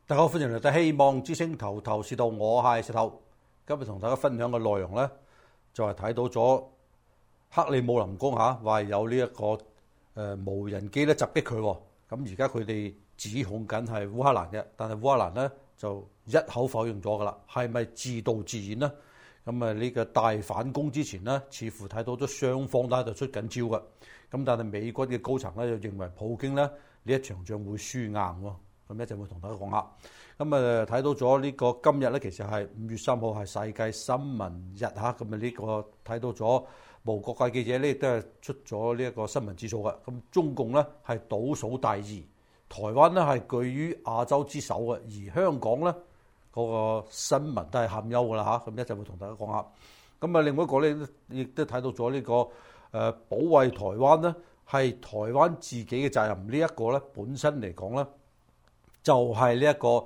大家好，歡迎嚟到希望之星頭頭是道，我係石頭。今日同大家分享嘅內容呢，就係睇到咗克里姆林宮話有呢一個無人機咧襲擊佢。咁而家佢哋指控緊係烏克蘭嘅，但係烏克蘭呢就一口否認咗㗎啦。係咪自導自演呢？咁呢個大反攻之前呢，似乎睇到咗雙方都喺度出緊招嘅。咁但係美軍嘅高層咧就認為普京呢一場仗會輸硬喎。咁一陣會同大家講下。咁睇到咗呢個今日咧，其實係5月3號係世界新聞日嚇。咁呢個睇到咗無國界記者咧亦都係出咗呢一個新聞指數嘅。咁中共咧係倒數第二，台灣咧係居於亞洲之首嘅，而香港咧嗰個新聞都係堪憂㗎啦嚇。咁一陣會同大家講下。咁另外一個咧亦都睇到咗呢個保衛台灣咧係台灣自己嘅責任。呢一個咧本身嚟講咧就係呢一個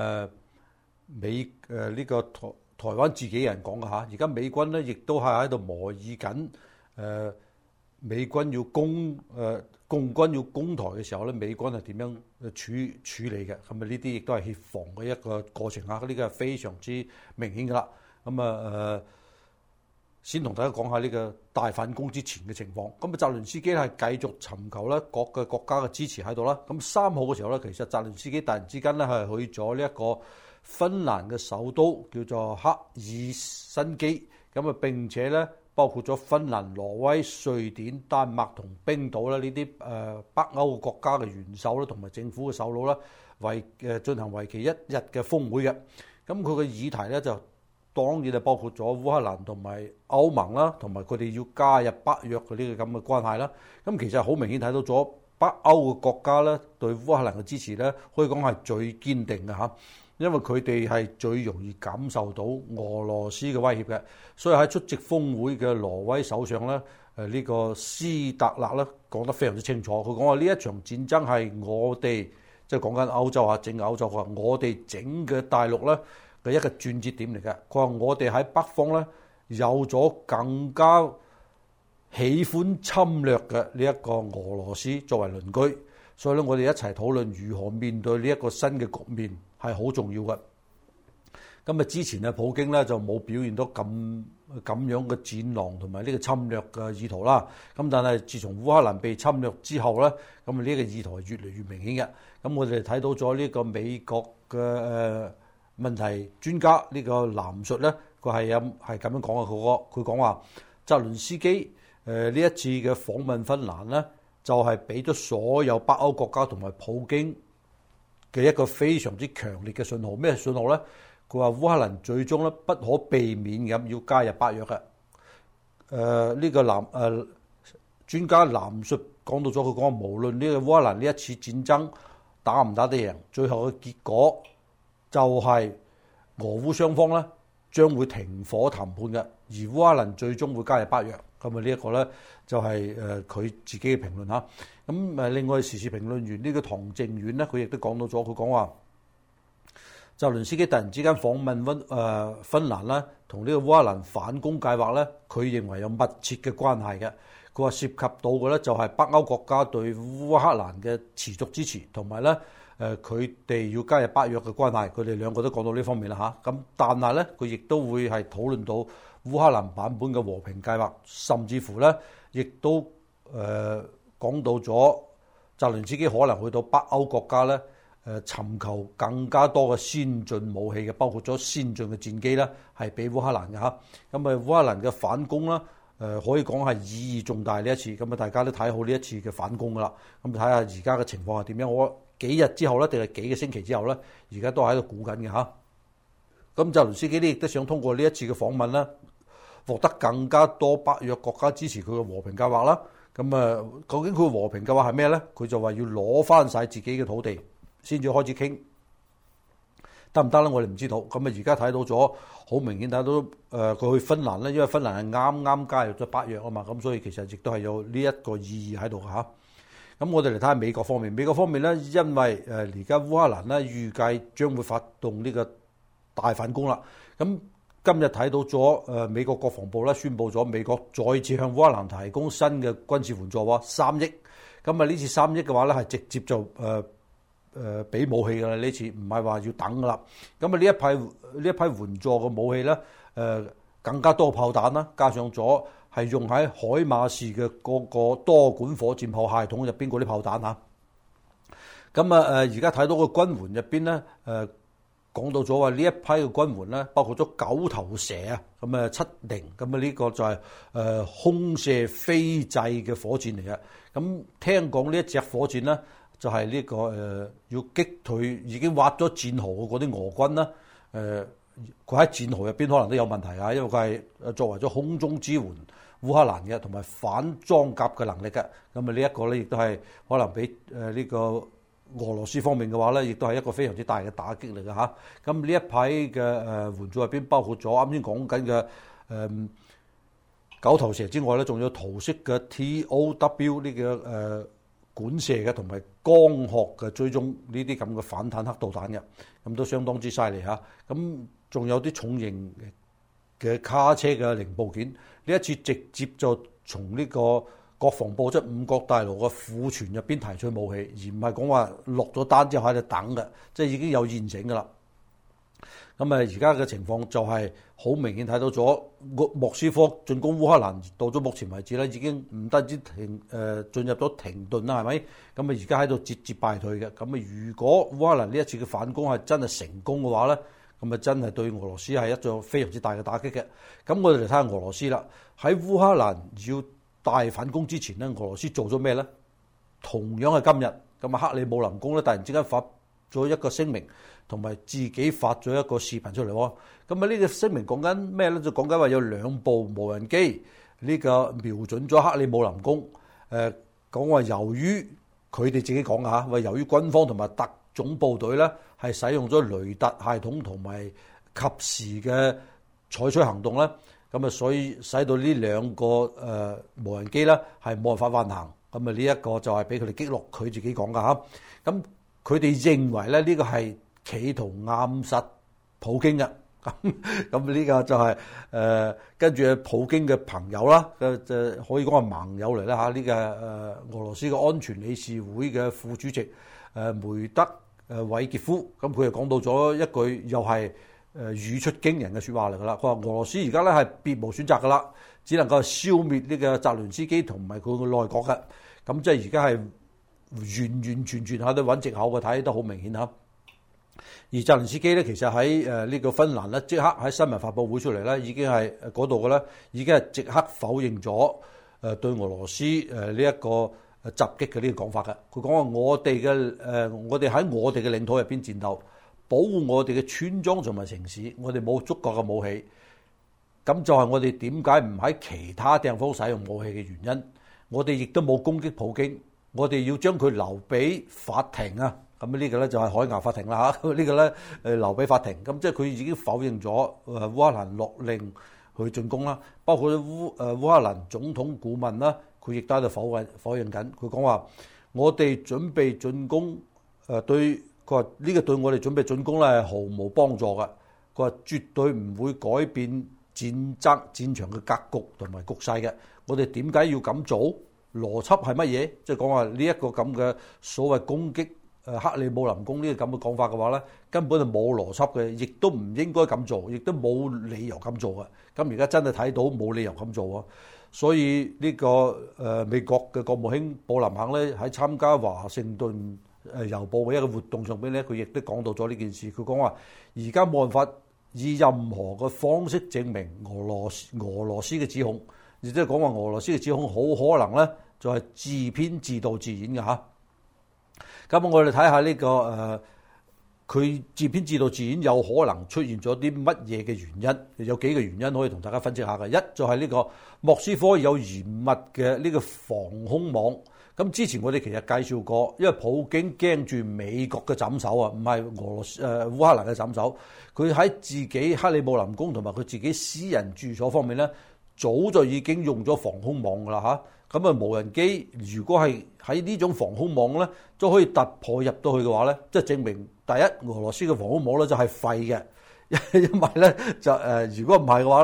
呢個台灣自己人講嘅嚇。而家美軍咧亦都係喺度模擬緊美軍要共軍要攻台嘅時候咧，美軍係點樣處理嘅？咁呢啲亦都係協防嘅一個過程嚇。呢個係非常之明顯㗎啦。咁先同大家講下呢個大反攻之前嘅情況。咁澤連斯基係繼續尋求咧各個國家嘅支持喺度啦。咁3號嘅時候咧，其實澤連斯基突然之間咧係去咗呢一個芬蘭嘅首都叫做赫爾辛基。咁並且咧包括咗芬蘭、挪威、瑞典、丹麥同冰島咧呢啲北歐嘅國家嘅元首咧同埋政府嘅首腦咧進行為期1日嘅峰會嘅。咁佢嘅議題咧就當然係包括咗烏克蘭同埋歐盟啦，同埋佢哋要加入北約嘅呢個咁嘅關係啦。咁其實好明顯睇到咗北歐嘅國家咧對烏克蘭嘅支持咧，可以講係最堅定嘅嚇，因為佢哋係最容易感受到俄羅斯嘅威脅嘅。所以喺出席峰會嘅挪威首相咧，呢個斯特勒咧講得非常之清楚，佢講話呢一場戰爭係我哋即係講緊歐洲啊，整個歐洲，佢話我哋整個大陸咧嘅一個轉折點嚟嘅。佢話我哋喺北方咧有咗更加喜歡侵略嘅呢一個俄羅斯作為鄰居，所以咧我哋一齊討論如何面對呢一個新嘅局面係好重要嘅。咁之前普京咧就冇表現到咁樣嘅戰狼同埋呢個侵略嘅意圖啦。咁但係自從烏克蘭被侵略之後咧，咁呢個意圖係越嚟越明顯嘅。咁我哋睇到咗呢個美國嘅問題專家呢個藍述咧，佢係咁樣講嘅。佢講話澤連斯基呢一次嘅訪問芬蘭咧，就係俾咗所有北歐國家同埋普京嘅一個非常之強烈嘅信號。咩信號咧？佢話烏克蘭最終咧不可避免咁要加入北約嘅。呢個專家藍述講到咗，佢講話無論呢個烏克蘭呢一次戰爭打唔打得贏，最後嘅結果就係俄烏雙方咧將會停火談判嘅，而烏克蘭最終會加入北約。咁呢一個咧就係佢自己嘅評論嚇。咁另外時事評論員呢個唐正遠咧，佢亦都講到咗，佢講話澤連斯基突然之間訪問芬蘭啦，同呢個烏克蘭反攻計劃咧，佢認為有密切嘅關係嘅。佢話涉及到嘅咧就係北歐國家對烏克蘭嘅持續支持，同埋咧佢哋要加入北約嘅關係。佢哋兩個都講到呢方面啦嚇。咁但係咧，佢亦都會係討論到烏克蘭版本嘅和平計劃，甚至乎咧亦都講到咗澤連斯基可能去到北歐國家咧。尋求更加多嘅先進武器嘅，包括咗先進嘅戰機啦，係俾烏克蘭嘅嚇。咁烏克蘭嘅反攻啦，可以講係意義重大呢一次。咁大家都睇好呢一次嘅反攻噶啦。咁睇下而家嘅情況係點樣？我幾日之後咧，定係幾個星期之後咧，而家都喺度估緊嘅嚇。咁澤連斯基呢亦都想通過呢一次嘅訪問啦，獲得更加多北約國家支持佢嘅和平計劃啦。咁究竟佢嘅和平計劃係咩咧？佢就話要攞翻晒自己嘅土地先至開始傾，得唔得咧？我哋唔知道。咁而家睇到咗，好明顯睇到佢去芬蘭咧，因為芬蘭係啱啱加入咗北約啊嘛，咁所以其實亦都係有呢一個意義喺度嚇。咁我哋嚟睇下美國方面。美國方面咧，因為而家烏克蘭咧預計將會發動呢個大反攻啦。咁今日睇到咗美國國防部咧宣布咗，美國再次向烏克蘭提供新嘅軍事援助喎，3億。咁呢次3億嘅話咧係直接就俾武器㗎啦，呢次唔係話要等㗎啦。咁啊呢一批援助嘅武器咧，更加多炮彈啦，加上咗係用喺海馬士嘅嗰個多管火箭炮系統入邊嗰啲炮彈嚇。咁而家睇到個軍援入邊咧，講到咗話呢一批嘅軍援咧，包括咗9頭蛇啊，咁70，咁呢個就係空射飛制嘅火箭嚟嘅。咁聽講呢一隻火箭咧，就係呢個要擊退已經挖咗戰壕嘅嗰啲俄軍啦。佢喺戰壕入邊可能都有問題啊，因為佢係作為咗空中支援烏克蘭嘅，同埋反裝甲嘅能力嘅。咁呢一個咧，亦都係可能俾呢個俄羅斯方面嘅話咧，亦都係一個非常之大嘅打擊嚟嘅嚇。咁呢一批嘅援助入邊，包括咗啱先講緊嘅9頭蛇之外咧，仲有圖式嘅 TOW 呢個管射嘅，同埋光學嘅追蹤呢啲咁嘅反坦克導彈嘅，咁都相當之犀利嚇。咁仲有啲重型嘅卡車嘅零部件，呢一次直接就從呢個國防部即係五角大樓嘅庫存入邊提取武器，而唔係講話落咗單之後喺度等嘅，即係已經有現成㗎啦。咁而家嘅情況就係好明顯睇到咗，莫斯科進攻烏克蘭到咗目前為止咧，已經唔單止進入咗停頓啦，係咪？咁而家喺度節節敗退嘅。咁如果烏克蘭呢一次嘅反攻係真係成功嘅話咧，咁真係對俄羅斯係一種非常之大嘅打擊嘅。咁我哋嚟睇下俄羅斯啦，喺烏克蘭要大反攻之前咧，俄羅斯做咗咩咧？同樣係今日，咁克里姆林宮咧突然之間發咗一個聲明，同埋自己發咗一個視頻出嚟喎。咁呢個聲明講緊咩咧？就講緊話有2部無人機呢個瞄準咗克里姆林宮。講話由於佢哋自己講嚇，話由於軍方同埋特種部隊咧係使用咗雷達系統同埋及時嘅採取行動咧，咁所以使到呢2個無人機咧係冇辦法運行。咁呢一個就係俾佢哋擊落，佢自己講噶嚇。咁佢哋認為咧呢個係企圖暗殺普京嘅。咁呢個就係跟住普京嘅朋友啦，就可以講係盟友嚟啦嚇。呢個俄羅斯嘅安全理事會嘅副主席梅德韋傑夫，咁佢又講到咗一句又係語出驚人嘅説話嚟噶啦。佢話俄羅斯而家咧係別無選擇噶啦，只能夠消滅呢個澤連斯基同埋佢個內閣嘅。咁即係而家係完全喺度揾藉口嘅，睇得好明顯嚇。而澤連斯基咧，其實喺呢個芬蘭咧，即刻喺新聞發佈會出嚟咧，已經係嗰度嘅咧，已經係即刻否認咗對俄羅斯呢一個襲擊嘅呢個講法嘅。佢講話我哋喺我哋嘅領土入邊戰鬥，保護我哋嘅村莊同埋城市，我哋冇觸覺嘅武器。咁就係我哋點解唔喺其他地方使用武器嘅原因。我哋亦都冇攻擊普京，我哋要將佢留俾法庭啊！咁呢個咧就係海牙法庭啦嚇，呢個咧留俾法庭。咁即係佢已經否認咗烏克蘭落令去進攻啦，包括烏克蘭總統顧問啦，佢亦都喺度否認緊。佢講話我哋準備進攻，佢話呢個對我哋準備進攻咧係毫無幫助嘅。佢話絕對唔會改變戰場嘅格局同埋局勢嘅。我哋點解要咁做？邏輯係乜嘢？即係講話呢一個咁嘅所謂攻擊克里姆林宮呢個咁嘅講法嘅話咧，根本就冇邏輯嘅，亦都唔應該咁做，亦都冇理由咁做嘅。咁而家真係睇到冇理由咁做啊！所以呢個美國嘅國務卿布林肯咧喺參加華盛頓郵報嘅一個活動上邊咧，佢亦都講到咗呢件事。佢講話而家冇辦法以任何嘅方式證明俄羅斯嘅指控。亦即係講話俄羅斯嘅指控好可能咧，就係自編自導自演嘅嚇。咁我哋睇下呢個佢自編自導自演有可能出現咗啲乜嘢嘅原因？有幾個原因可以同大家分析下嘅。一就係呢個莫斯科有嚴密嘅呢個防空網。咁之前我哋其實介紹過，因為普京驚住美國嘅枕手啊，唔係烏克蘭嘅枕手。佢喺自己克里姆林宮同埋佢自己私人住所方面咧，早就已經用咗防空網㗎啦嚇，咁無人機如果係喺呢種防空網咧，都可以突破入到去嘅話咧，即係證明第一俄羅斯嘅防空網咧就係廢嘅，因為咧就如果唔係嘅話咧，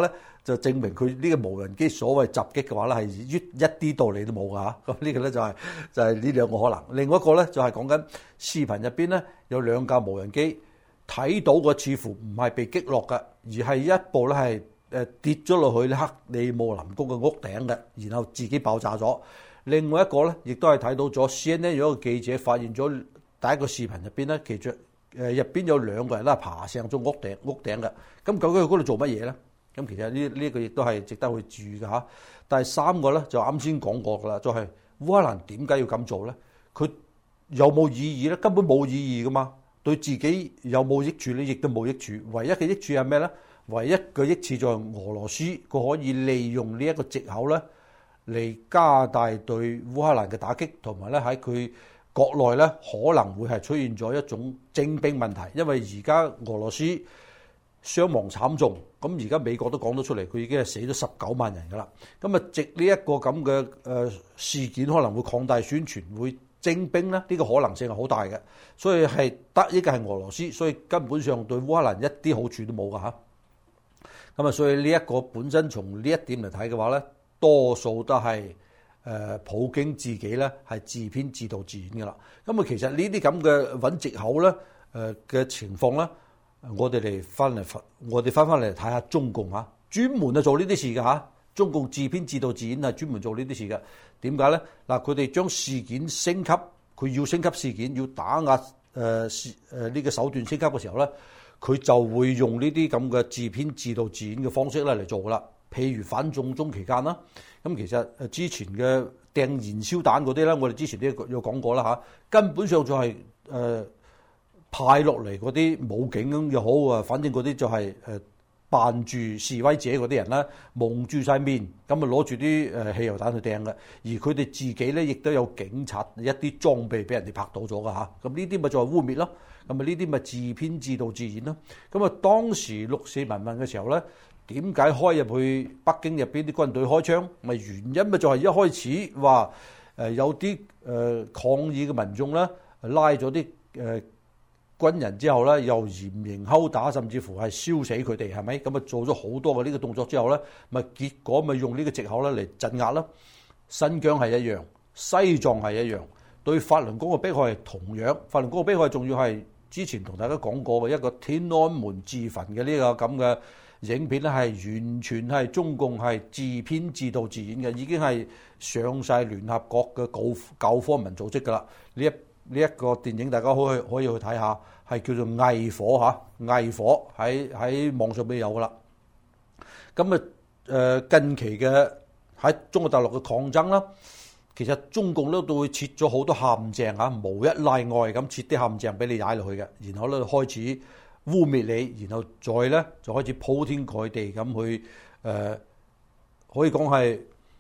就證明佢呢個無人機所謂襲擊嘅話咧係一啲道理都冇㗎嚇。咁呢個咧就係呢兩個可能。另外一個咧就係講緊視頻入邊咧有兩架無人機睇到個似乎唔係被擊落嘅，而係一部咧係跌咗落去克里姆林宮嘅屋頂嘅，然後自己爆炸咗。另外一個咧，亦都係睇到咗 CNN 有一個記者發現咗第一個視頻入邊咧，其實入邊有兩個人咧爬上咗屋頂嘅。咁究竟佢嗰度做乜嘢咧？咁其實呢個亦都係值得去注意嘅嚇。第三個咧就啱先講過㗎啦，就係烏克蘭點解要咁做咧？佢有冇意義咧？根本冇意義噶嘛。對自己有冇益處咧？亦都冇益處。唯一嘅益處係咩咧？唯一嘅益處就係俄羅斯佢可以利用呢一個藉口咧，嚟加大對烏克蘭嘅打擊，同埋咧喺佢國內咧可能會係出現咗一種徵兵問題，因為而家俄羅斯傷亡慘重，咁而家美國都講得出嚟，佢已經係死咗19萬人㗎啦。咁啊，藉呢一個咁嘅事件可能會擴大宣傳，會徵兵咧，呢個可能性係好大嘅，所以係得益嘅係俄羅斯，所以根本上對烏克蘭一啲好處都冇㗎嚇。咁啊，所以呢一個本身從呢一點嚟睇嘅話咧，多數都係普京自己咧係自編自導自演㗎啦。咁啊，其實呢啲咁嘅揾藉口咧嘅情況咧，我哋翻嚟睇下中共嚇，專門做呢啲事㗎嚇。中共自編自導自演係專門做呢啲事嘅。點解咧？嗱，佢哋將事件升級，佢要升級事件，要打壓呢個手段升級嘅時候咧，佢就會用呢啲咁嘅自編自導自演嘅方式咧嚟做噶啦。譬如反送中期間啦，咁其實之前嘅掟燃燒彈嗰啲咧，我哋之前都有講過啦嚇，根本上就係派落嚟嗰啲武警又好啊，反正嗰啲就係扮住示威者嗰啲人啦，蒙住晒面，咁啊攞住啲汽油彈去掟嘅，而佢哋自己咧亦都有警察一啲裝備俾人哋拍到咗㗎嚇，咁呢啲咪就係污衊咯，咁啊呢啲咪自編自導自演咯，咁啊當時六四民運嘅時候咧，點解開入去北京入邊啲軍隊開槍？咪原因咪就係一開始話有啲抗議嘅民眾咧拉咗啲軍人之後咧，又嚴刑拷打，甚至乎係燒死佢哋，係咪？咁啊做咗好多嘅呢個動作之後咧，咪結果咪用呢個藉口咧嚟鎮壓啦。新疆係一樣，西藏係一樣，對法輪功嘅迫害係同樣。法輪功嘅迫害仲要係之前同大家講過嘅一個天安門自焚嘅呢個咁嘅影片咧，係完全係中共係自編自導自演嘅，已經係上晒聯合國嘅教科文組織㗎啦。呢一個電影大家可以去睇下，係叫做偽火嚇，偽火喺網上邊有噶啦。咁近期嘅喺中國大陸嘅抗爭啦，其實中共咧都會設咗好多陷阱嚇，無一例外咁設啲陷阱俾你踩落去嘅，然後咧開始污蔑你，然後再咧就開始鋪天蓋地咁去可以講係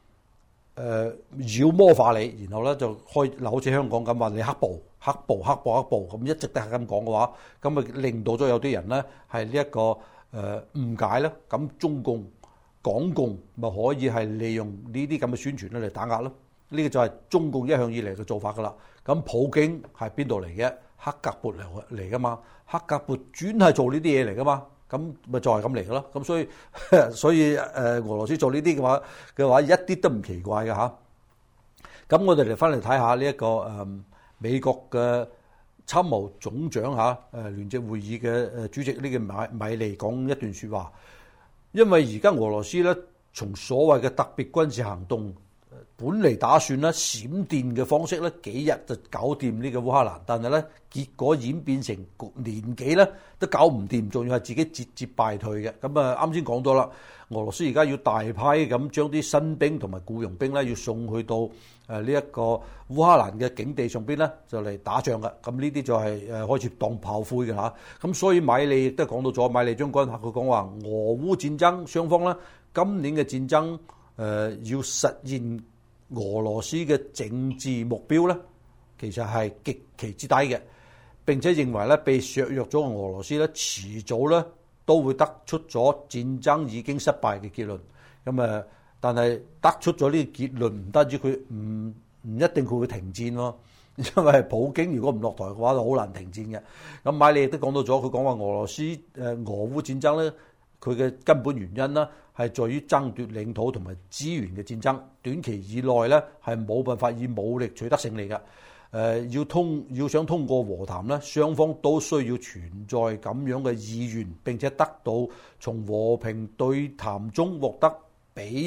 妖魔化你，然後咧就好似香港咁話你黑暴咁，一直都係咁講嘅話，咁咪令到咗有啲人咧係呢一個誤解啦。咁港共咪可以係利用呢啲咁嘅宣傳咧嚟打壓咯。呢個就係中共一向以嚟嘅做法噶啦。咁普京係邊度嚟嘅？黑格勃嚟噶嘛？黑格勃專係做呢啲嘢嚟噶嘛？咁咪就係咁嚟噶咯。咁所以俄羅斯做呢啲嘅話一啲都唔奇怪嘅嚇。咁我哋嚟翻嚟睇下呢一個美國嘅參謀總長嚇聯席會議嘅主席呢個米利講一段説話，因為而家俄羅斯咧從所謂嘅特別軍事行動，本嚟打算咧閃電嘅方式咧幾日就搞掂呢個烏克蘭，但係咧結果演變成年幾咧都搞唔掂，仲要係自己節節敗退嘅。咁啊啱先講咗啦，俄羅斯而家要大批咁將啲新兵同埋僱傭兵咧要送去到呢一個烏克蘭嘅境地上邊咧就嚟打仗嘅。咁呢啲就係開始當炮灰嘅嚇。咁所以米利亦都講到咗，米利將軍佢講話俄烏戰爭雙方咧今年嘅戰爭要實現俄羅斯嘅政治目標咧，其實係極其之低嘅。並且認為咧被削弱咗嘅俄羅斯咧，遲早咧都會得出咗戰爭已經失敗嘅結論。咁但係得出咗呢個結論，唔單止佢唔一定佢會停戰咯，因為普京如果唔落台嘅話，就好難停戰嘅。咁米利亦都講到咗，佢講話俄羅斯俄烏戰爭咧，佢嘅根本原因啦係在於爭奪領土同埋資源嘅戰爭，短期以內咧係冇辦法以武力取得勝利嘅。要想通過和談咧，雙方都需要存在咁樣嘅意願，並且得到從和平對談中獲得比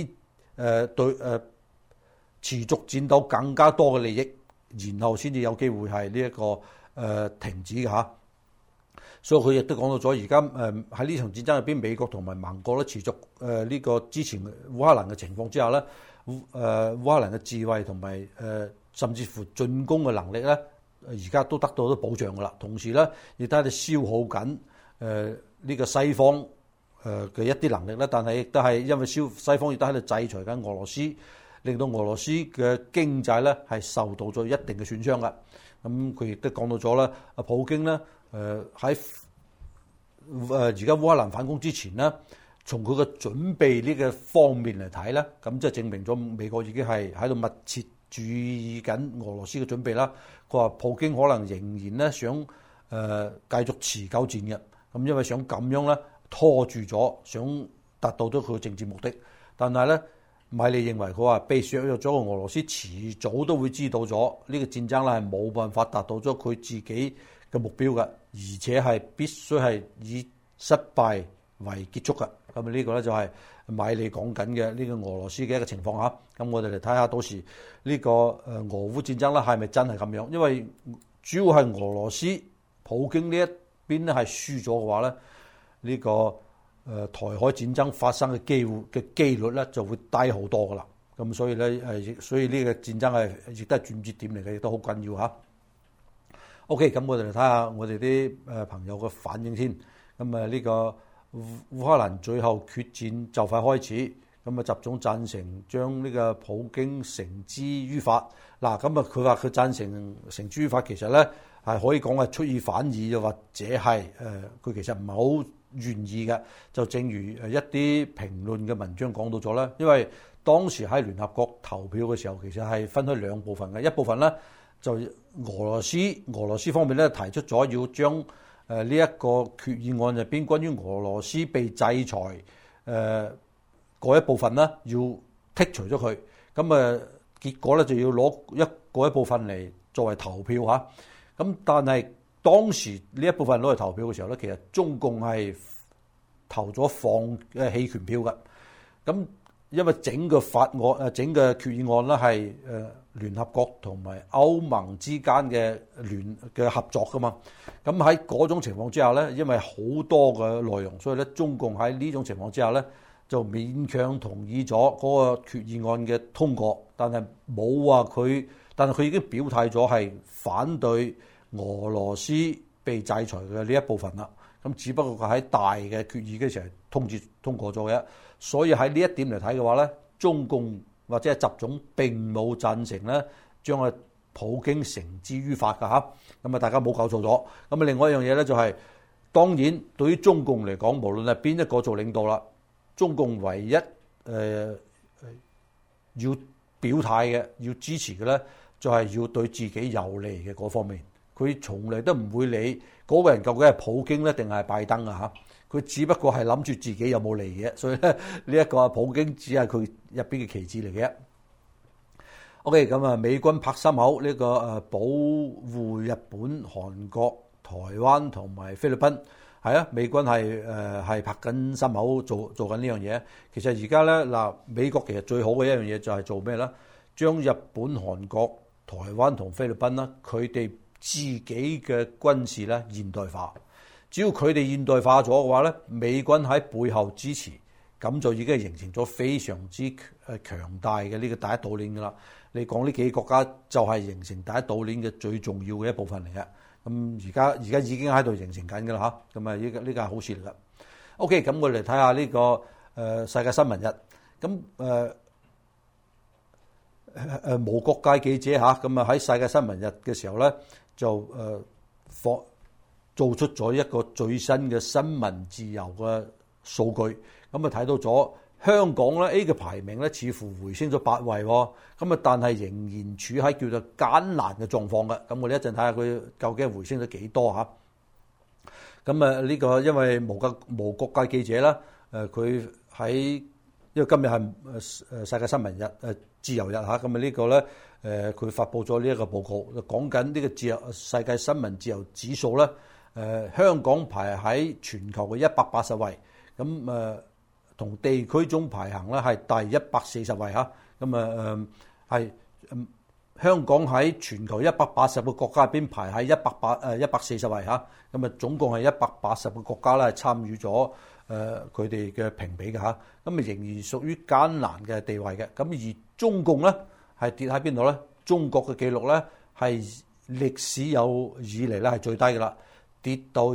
持續戰鬥更加多嘅利益，然後先至有機會係呢一個停止嘅嚇。所以佢亦都講到咗，而家喺呢場戰爭入邊，美國同埋盟國咧持續呢個支持烏克蘭嘅情況之下咧，烏克蘭嘅智慧同埋甚至乎進攻嘅能力咧，而家都得到咗保障噶啦。同時咧，亦都喺度消耗緊呢個西方嘅一啲能力咧，但係亦都係因為西方亦都喺度制裁緊俄羅斯，令到俄羅斯嘅經濟咧係受到咗一定嘅損傷噶。咁佢亦都講到咗啦，阿普京咧喺而家烏克蘭反攻之前咧，從佢嘅準備呢個方面嚟睇咧，咁即係證明咗美國已經係喺度密切注意緊俄羅斯嘅準備啦。佢話普京可能仍然咧想繼續持久戰嘅，咁因為想咁樣咧拖住咗，想達到咗佢嘅政治目的。但係咧，米利認為佢話被削弱咗嘅俄羅斯遲早都會知道咗呢個戰爭咧係冇辦法達到咗佢自己嘅目標嘅，而且係必須係以失敗為結束嘅。咁呢個咧就係米利講緊嘅呢個俄羅斯嘅一個情況嚇。咁我哋嚟睇下到時呢個俄烏戰爭咧係咪真係咁樣？因為主要係俄羅斯普京呢一邊咧係輸咗嘅話咧，呢個台海戰爭發生嘅機率咧就會低好多噶啦。咁所以咧所以呢個戰爭係亦都係轉折點嚟嘅，亦都好緊要嚇。OK， 咁我哋嚟睇下我哋啲朋友嘅反應先。咁呢個烏克蘭最後決戰就快開始，咁習總贊成將呢個普京繩之於法。嗱，咁佢話佢贊成繩之於法，其實咧係可以講係出爾反爾，又或者係佢其實唔係好願意嘅。就正如一啲評論嘅文章講到咗啦，因為當時喺聯合國投票嘅時候，其實係分開兩部分嘅，一部分咧就俄羅斯方面咧提出咗要將呢一個決議案入邊關於俄羅斯被制裁嗰一部分咧要剔除咗佢，咁結果咧就要攞嗰一部分嚟作為投票嚇。咁但係當時呢一部分攞嚟投票嘅時候咧，其實中共係投咗棄權票嘅。咁因為整個決議案咧係聯合國同埋歐盟之間嘅合作噶嘛。咁喺嗰種情況之下咧，因為好多嘅內容，所以咧中共喺呢種情況之下咧就勉強同意咗嗰個決議案嘅通過，但係佢已經表態咗係反對俄羅斯被制裁嘅呢一部分啦。咁只不過佢喺大嘅決議嘅時候通過咗嘅，所以喺呢一點嚟睇嘅話咧，中共或者係習總並冇贊成咧將個普京繩之於法㗎嚇。咁大家冇搞錯咗。咁另外一樣嘢咧就係，當然對於中共嚟講，無論係邊一個做領導啦，中共唯一要表態嘅、要支持嘅咧，就係要對自己有利嘅嗰方面。佢從嚟都唔會理嗰個人究竟係普京咧定係拜登啊嚇。佢只不過係諗住自己有冇利嘅，所以咧呢一個普京只係佢入邊嘅棋子嚟嘅。OK， 咁美軍拍心口呢個保護日本、韓國、台灣同埋菲律賓，係啊，美軍係拍緊心口做緊呢樣嘢。其實而家咧美國其實最好嘅一樣嘢就係做咩咧？將日本、韓國、台灣同菲律賓啦，佢哋自己嘅軍事咧現代化。只要佢哋現代化咗嘅話咧，美軍喺背後支持，咁就已經係形成咗非常之強大嘅呢個第一島鏈噶啦。你講呢幾個國家就係形成第一島鏈嘅最重要嘅一部分嚟嘅。咁而家已經喺度形成緊噶啦嚇。咁呢個係好事嚟噶。OK， 咁我哋嚟睇下呢個世界新聞日。咁無國界記者嚇，咁喺世界新聞日嘅時候咧就做出咗一個最新嘅新聞自由嘅數據，咁睇到咗香港咧 A 嘅排名咧似乎回升咗8位喎，咁但係仍然處喺叫做艱難嘅狀況嘅。咁我哋一陣睇下佢究竟回升咗幾多嚇。咁呢個因為無國界記者啦，佢喺因為今日係世界新聞日自由日嚇，咁啊呢個咧佢發布咗呢一個報告，講緊呢個世界新聞自由指數咧，香港排喺全球嘅180位，咁同地區中排行咧係第140位嚇，咁係香港喺全球180個國家入邊排喺140位嚇，咁總共係180個國家咧係參與咗佢哋嘅評比嘅嚇，咁仍然屬於艱難嘅地位嘅。咁而中共咧係跌喺邊度咧？中國嘅記錄咧係歷史有以嚟咧係最低嘅啦，跌到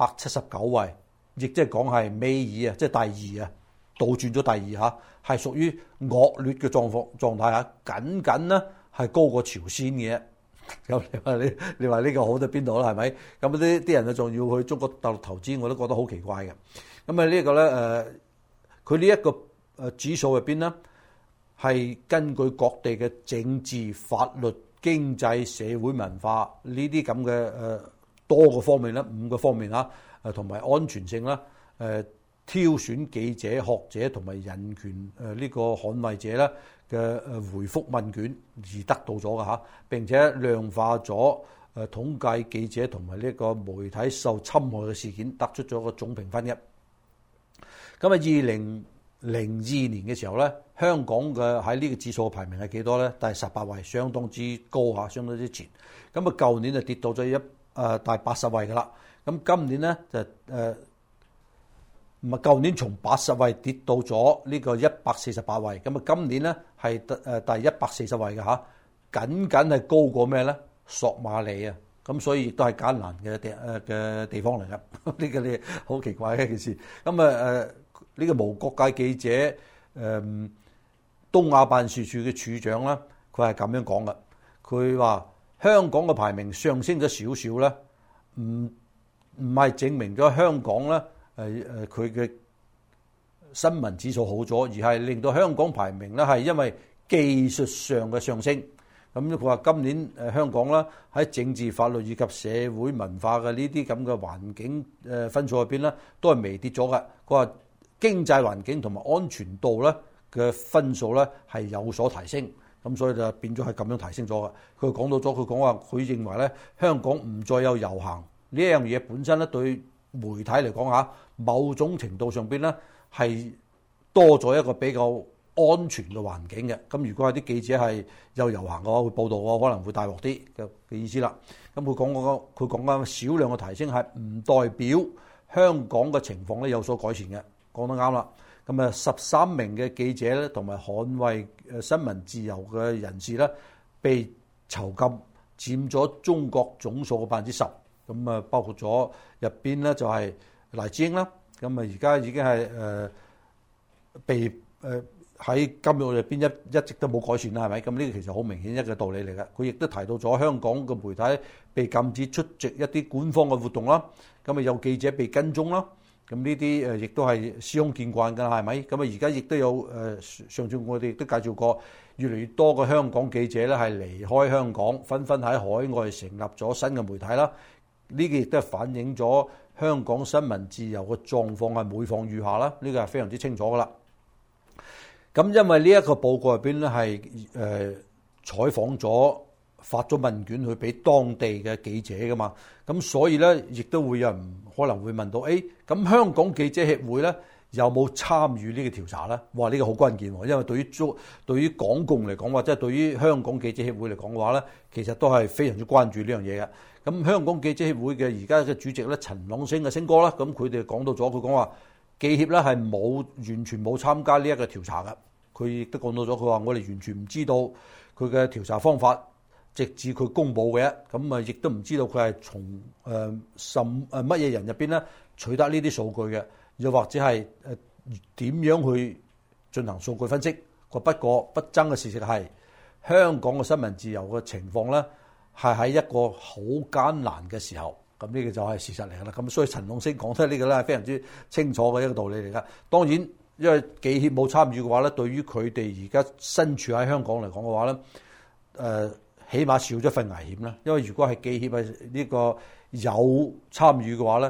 179位，亦即係講係尾二啊，即係第二啊，倒轉咗第二嚇，係屬於惡劣嘅狀態嚇，僅僅咧係高過朝鮮嘅。咁你話呢個好到邊度啦？係咪？咁啲人啊仲要去中國大陸投資，我都覺得好奇怪嘅。咁啊呢個咧佢呢一個指數入邊咧係根據各地嘅政治、法律、經濟、社會文化呢啲咁嘅多個方面咧，5個方面嚇，同埋安全性啦，挑選記者、學者同埋人權呢個捍衛者咧嘅回覆問卷而得到咗嘅嚇，並且量化咗統計記者同埋呢個媒體受侵害嘅事件，得出咗個總評分嘅。咁啊，2002年嘅時候咧，香港嘅喺呢個指數嘅排名係幾多咧？第18位，相當之高嚇，相當之前。咁啊，舊年就跌到咗第80位㗎啦。咁今年咧就唔係舊年從80位跌到咗呢個148位。咁啊，今年咧係第140位嘅嚇，僅係高過咩咧？索馬里啊！咁所以亦都係艱難嘅地方嚟㗎。呢個你好奇怪嘅一件事。咁呢個無國界記者東亞辦事處嘅處長咧，佢係咁樣講嘅。佢話香港嘅排名上升咗少少咧，唔係證明咗香港咧佢嘅新聞指數好咗，而係令到香港排名咧係因為技術上嘅上升。咁佢話今年香港啦喺政治、法律以及社會文化嘅呢啲咁嘅環境分數入邊咧，都係微跌咗嘅。佢話經濟環境同埋安全度咧嘅分數咧係有所提升，咁所以就變咗係咁樣提升咗嘅。佢講到咗，佢講話佢認為咧香港唔再有遊行呢樣嘢本身咧對媒體嚟講嚇，某種程度上邊咧係多咗一個比較安全嘅環境嘅。咁如果係啲記者係有遊行嘅話，會報導嘅話，可能會大鑊啲嘅意思啦。咁佢講緊少量嘅提升係唔代表香港嘅情況咧有所改善嘅。講得啱啦。咁啊，13名嘅記者咧同埋捍衛新聞自由嘅人士咧被囚禁，佔咗中國總數嘅10%。咁啊，包括咗入邊咧就係黎智英啦。咁啊，而家已經係被喺監獄入邊一直都冇改善啦，係咪？咁呢個其實好明顯一個道理嚟嘅。佢亦都提到咗香港嘅媒體被禁止出席一啲官方嘅活動啦。咁啊，有記者被跟蹤啦。咁呢啲亦都係司空見慣㗎啦，係咪？咁啊，而家亦都有上次我哋亦都介紹過，越嚟越多嘅香港記者咧係離開香港，紛紛喺海外成立咗新嘅媒體啦。呢個亦都係反映咗香港新聞自由嘅狀況係每況愈下啦。呢個係非常之清楚㗎啦。咁因為呢一個報告入邊咧係採訪咗、發咗問卷去俾當地嘅記者㗎嘛，咁所以咧亦都會有人可能會問到，咁香港記者協會咧有冇參與呢個調查咧？哇！呢個好關鍵喎，因為對於港共嚟講，或者係對於香港記者協會嚟講嘅話咧，其實都係非常之關注呢樣嘢嘅。咁香港記者協會嘅而家嘅主席咧陳朗昇嘅昇哥啦，咁佢哋講到咗，佢講話記協咧係完全冇參加呢一個調查嘅。佢亦都講到咗，佢話我哋完全唔知道佢嘅調查方法，直至佢公佈嘅。咁啊，亦都唔知道佢係從乜嘢人入邊咧取得呢啲數據嘅，又或者係點樣去進行數據分析。不過不爭嘅事實係香港嘅新聞自由嘅情況咧，係喺一個好艱難嘅時候。咁呢個就係事實嚟㗎啦。咁所以陳朗昇講得呢個咧係非常之清楚嘅一個道理嚟㗎。當然，因為記協冇參與嘅話咧，對於佢哋而家身處喺香港嚟講嘅話咧，起碼少咗份危險啦。因為如果係記協係呢個有參與嘅話咧，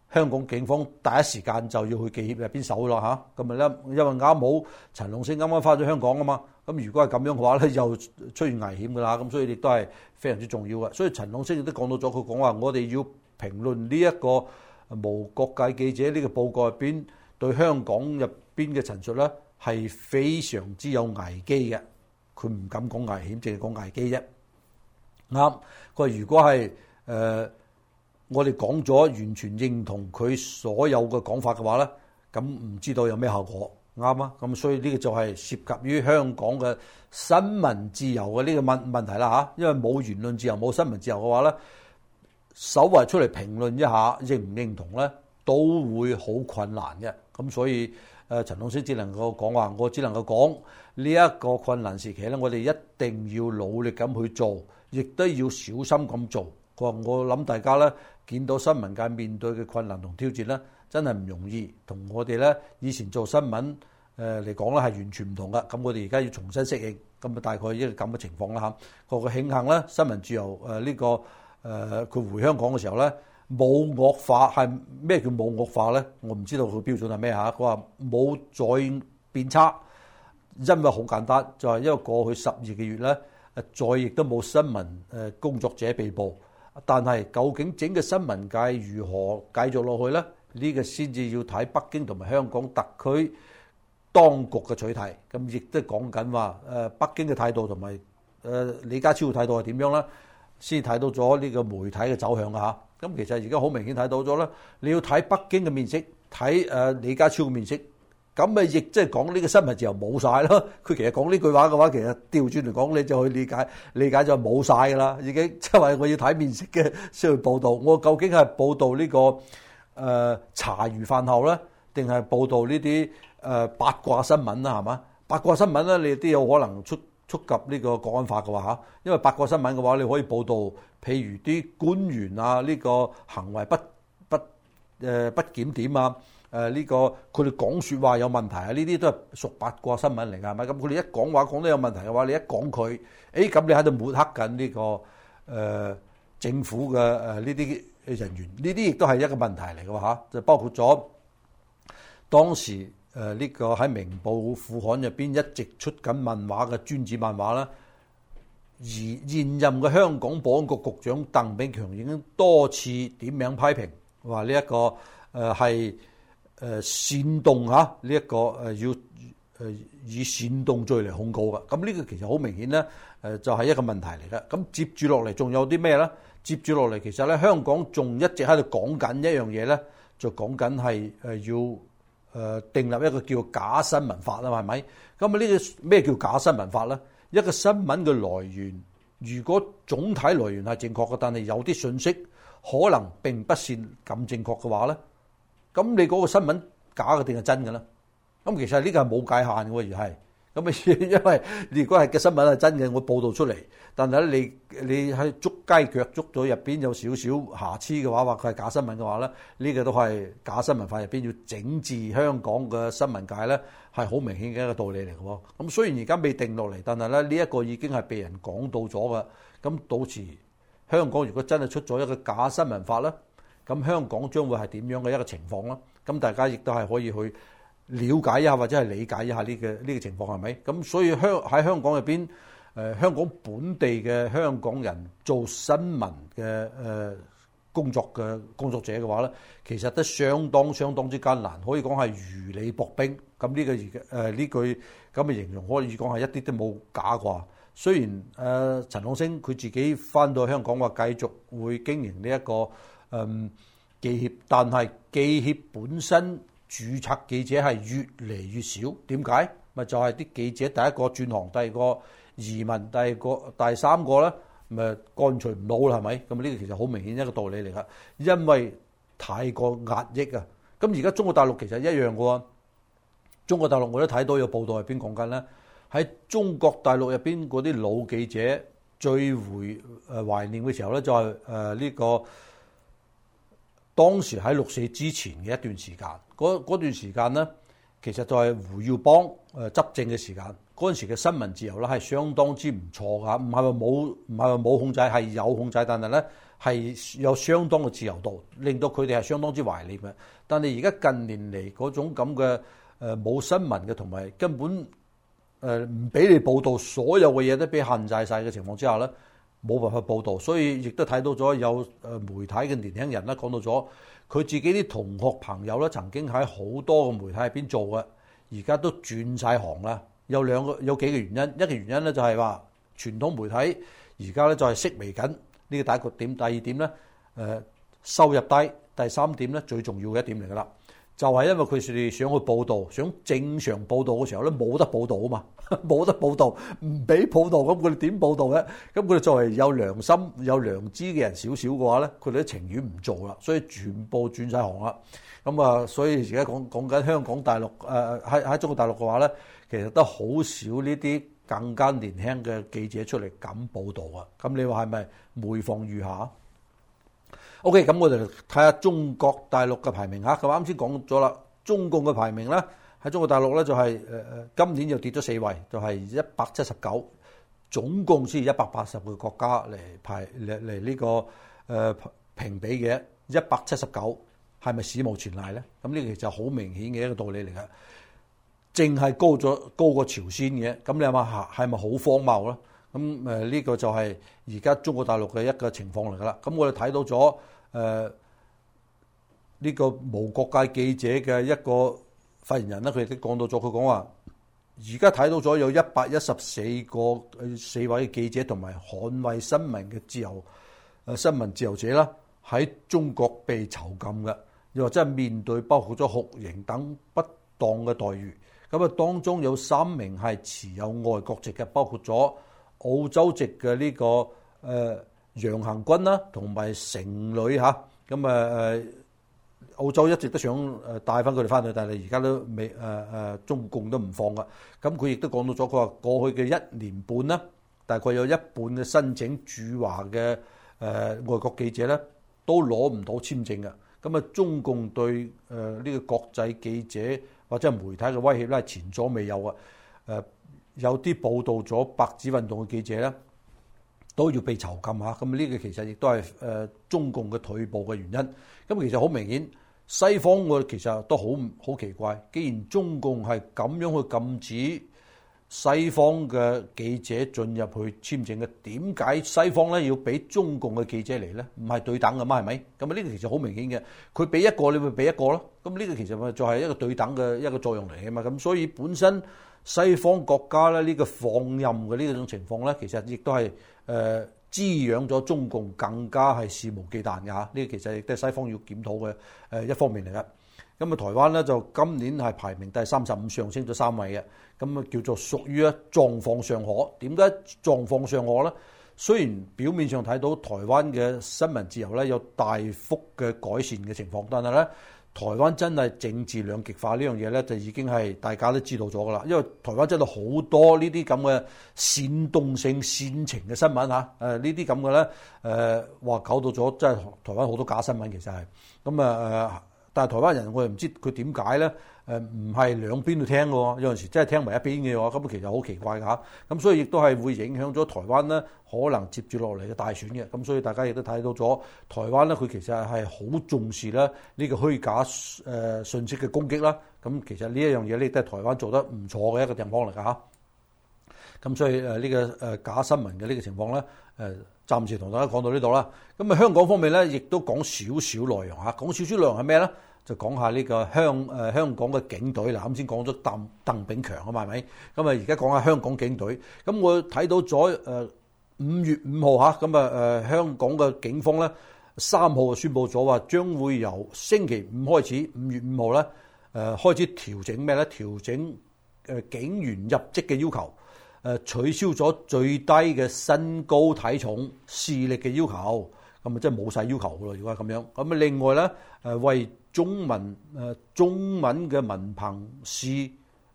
香港警方第一時間就要去記協入邊搜咯嚇。咁啊因為啱好陳龍星啱啱翻咗香港啊嘛，咁如果係咁樣嘅話咧，又出現危險㗎啦。咁所以亦都係非常之重要嘅。所以陳龍星亦都講到咗，佢講話我哋要評論呢一個無國界記者呢個報告入邊對香港入邊嘅陳述咧，係非常之有危機嘅。佢唔敢講危險，淨係講危機啫。啱，佢話如果係我哋講咗完全認同佢所有嘅講法嘅話咧，咁唔知道有咩效果。啱啊，咁所以呢個就係涉及於香港嘅新聞自由嘅呢個問題啦嚇。因為冇言論自由、冇新聞自由嘅話咧，稍為出嚟評論一下認唔認同咧，都會好困難嘅。咁所以陳老師只能夠講話，我只能夠講呢一個困難時期咧，我哋一定要努力咁去做，亦都要小心咁做。佢話我諗大家咧見到新聞界面對嘅困難同挑戰咧，真係唔容易，同我哋咧以前做新聞嚟講咧係完全唔同噶。咁我哋而家要重新適應，咁啊大概一個咁嘅情況啦嚇。個慶幸咧，新聞自由呢個佢回香港嘅時候咧冇惡化，係咩叫冇惡化咧？我唔知道佢標準係咩嚇。佢話冇再變差，因為好簡單，就係因為過去12個月咧，再亦都冇新聞工作者被捕。但係究竟整個新聞界如何繼續落去咧？呢個先至要睇北京同埋香港特區當局嘅取態。咁亦都講緊話北京嘅態度同埋李家超嘅態度係點樣咧？先睇到咗呢個媒體嘅走向啊！咁其實而家好明顯睇到咗啦。你要睇北京嘅面色，睇李家超嘅面色，咁咪亦即係講呢個新聞自由冇晒咯。佢其實講呢句話嘅話，其實調轉嚟講，你就去理解就冇晒㗎啦。已經即係話我要睇面色嘅先去報導。我究竟係報導呢個茶餘飯後咧，定係報導呢啲八卦新聞啦？係嘛？八卦新聞咧，你都有可能觸及呢個國安法嘅話嚇，因為八卦新聞嘅話，你可以報導，譬如啲官員啊，呢個行為不檢點啊，呢個佢哋講説話有問題啊，呢啲都係屬八卦新聞嚟㗎，係咪？咁佢哋一講話講得有問題嘅話，你一講佢，咁你喺度抹黑緊呢個政府嘅呢啲人員，呢啲亦都係一個問題嚟嘅嚇，就包括咗當時。呢個喺明報副刊入邊一直出緊漫畫嘅尊子漫畫啦，而現任嘅香港保安局局長鄧炳強已經多次點名批評，話呢一個係煽動嚇，呢一個要以煽動罪嚟控告嘅。咁呢個其實好明顯咧，就係一個問題嚟嘅。咁接住落嚟仲有啲咩咧？接住落嚟其實咧，香港仲一直喺度講緊一樣嘢咧，就講緊係要。訂立一個叫假新聞法啦，係咪？咁啊，呢個咩叫假新聞法咧？一個新聞嘅來源，如果總體來源係正確嘅，但係有啲信息可能並不是咁正確嘅話咧，咁你嗰個新聞假嘅定係真嘅咧？咁其實呢個係冇界限嘅，而係咁啊，因為如果係嘅新聞係真嘅，我報導出嚟，但係咧你喺捉雞腳捉到入邊有少少瑕疵嘅話，話佢係假新聞嘅話咧，呢個都係假新聞法入邊要整治香港嘅新聞界咧，係好明顯嘅一個道理嚟嘅喎。咁雖然而家未定落嚟，但係咧呢一個已經係被人講到咗嘅。咁到時香港如果真係出咗一個假新聞法咧，咁香港將會係點樣嘅一個情況咧？咁大家亦都係可以去了解一下或者係理解一下呢個情況係咪？咁所以喺香港入邊，香港本地嘅香港人做新聞嘅工作者嘅話咧，其實都相當之艱難，可以講係如履薄冰。咁呢句咁嘅形容可以講係一啲都冇假啩。雖然陳朗昇佢自己翻到香港話繼續會經營呢一個記協，但係記協本身註冊記者係越嚟越少，點解？咪就係啲記者第一個轉行，第二個移民，第三個咧，咪乾脆唔撈啦，係咪？咁呢個其實好明顯一個道理嚟㗎，因為太過壓抑啊！咁而家中國大陸其實一樣嘅喎，中國大陸我都睇到有報道入邊講緊咧，喺中國大陸入邊嗰啲老記者最懷念嘅時候咧，就係呢個當時喺6.4之前嘅一段時間。嗰段時間咧，其實就係胡耀邦執政嘅時間。嗰陣時嘅新聞自由咧係相當之唔錯㗎，唔係話冇控制，係有控制，但係咧係有相當嘅自由度，令到佢哋係相當之懷念嘅。但係而家近年嚟嗰種咁嘅冇新聞嘅，同埋根本唔俾你報導，所有嘅嘢都俾限制晒嘅情況之下咧，冇辦法報導，所以亦都睇到咗有媒體嘅年輕人咧講到咗，佢自己啲同學朋友咧曾經喺好多個媒體入邊做嘅，而家都轉晒行啦。有幾個原因，一個原因咧就係話傳統媒體而家咧就係式微緊，呢個第一個點。第二點咧收入低，第三點咧最重要嘅一點嚟㗎啦，就係因為佢哋想去報導，想正常報導嘅時候咧冇得報導啊嘛，冇得報導，唔俾報導，咁佢哋點報導咧？咁佢哋作為有良心、有良知嘅人少少嘅話咧，佢哋都情願唔做啦，所以全部轉晒行啦。咁啊，所以而家講緊香港大陸喺中國大陸嘅話咧，其實都好少呢啲更加年輕嘅記者出嚟敢報導啊！咁你話係咪每況愈下？OK， 咁我哋睇下中國大陸嘅排名嚇。咁啱先講咗啦，中共嘅排名咧喺中國大陸咧就係今年就跌咗4位，就係179，總共先180個國家嚟排嚟呢個評比嘅179，係咪史無前例咧？咁呢個其實好明顯嘅一個道理嚟嘅，淨係高過朝鮮嘅，咁你話係咪好荒謬咧？咁呢個就係而家中國大陸嘅一個情況嚟㗎啦。咁我哋睇到咗呢個無國界記者嘅一個發言人咧，佢亦都講到咗，佢講話而家睇到咗有114位記者同埋捍衛新聞嘅新聞自由者啦，喺中國被囚禁嘅，又或者係面對包括咗酷刑等不當嘅待遇。咁啊，當中有3名係持有外國籍嘅，包括咗澳洲籍嘅呢個楊行軍啦，同埋成女嚇。咁澳洲一直都想帶翻佢哋翻去，但係而家都未中共都唔放噶。咁佢亦都講到咗，佢話過去嘅1年半啦，大概有一半嘅申請駐華嘅外國記者咧，都攞唔到簽證嘅。咁啊，中共對呢個國際記者或者係媒體嘅威脅咧，係前所未有啊！有啲報道咗白紙運動嘅記者咧，都要被囚禁嚇。咁呢個其實亦都係中共嘅退步嘅原因。咁其實好明顯，西方我其實都好奇怪，既然中共係咁樣去禁止西方嘅記者進入去簽證嘅，點解西方咧要俾中共嘅記者嚟咧？唔係對等嘅嘛，係咪？咁啊，呢個其實好明顯嘅，佢俾一個，你咪俾一個咯。咁呢個其實咪就係一個對等嘅一個作用嚟嘅嘛。咁所以本身西方國家咧呢個放任嘅呢種情況咧，其實亦都係滋養咗中共更加係肆無忌憚嘅嚇。呢個其實亦都係西方要檢討嘅一方面嚟嘅。咁啊，台灣咧就今年係排名第35，上升咗3位嘅，咁啊叫做屬於狀況尚可。點解狀況尚可咧？雖然表面上睇到台灣嘅新聞自由咧有大幅嘅改善嘅情況，但係咧台灣真係政治兩極化呢樣嘢咧，就已經係大家都知道咗噶啦。因為台灣真係好多呢啲咁嘅煽動性、煽情嘅新聞嚇，呢啲咁嘅咧話搞到咗，真係台灣好多假新聞，其實係咁但係台灣人我又唔知佢點解咧？唔係兩邊都聽嘅喎，有陣時真係聽埋一邊嘅喎，咁其實好奇怪㗎嚇。咁所以亦都係會影響咗台灣咧，可能接住落嚟嘅大選嘅。咁所以大家亦都睇到咗台灣咧，佢其實係好重視咧呢個虛假信息嘅攻擊啦。咁其實呢一樣嘢咧都係台灣做得唔錯嘅一個地方嚟㗎嚇。咁所以呢個假新聞嘅呢個情況咧，暫時同大家講到呢度啦。咁啊，香港方面咧，亦都講少少內容嚇。講少少內容係咩咧？就講下呢個香港嘅警隊啦。啱先講咗鄧炳強啊嘛，係咪？咁啊，而家講下香港警隊。咁我睇到咗5月5號嚇，咁香港嘅警方咧3號就宣佈咗話，將會由星期5開始，5月5號咧開始調整咩咧？調整警員入職嘅要求。取消咗最低嘅身高、體重、視力嘅要求，咁啊真係冇晒要求咯。如果係咁樣，咁啊另外咧為中文嘅文憑試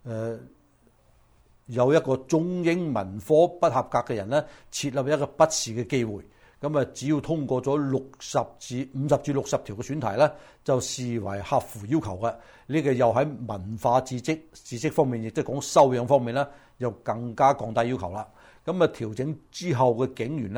有一個中英文科不合格嘅人咧，設立一個筆試嘅機會。咁啊，只要通過咗50至60條嘅選題咧，就視為合乎要求嘅。呢個又喺文化知識方面，亦即係講修養方面咧，又更加降低要求啦。咁啊，調整之後嘅警員咧，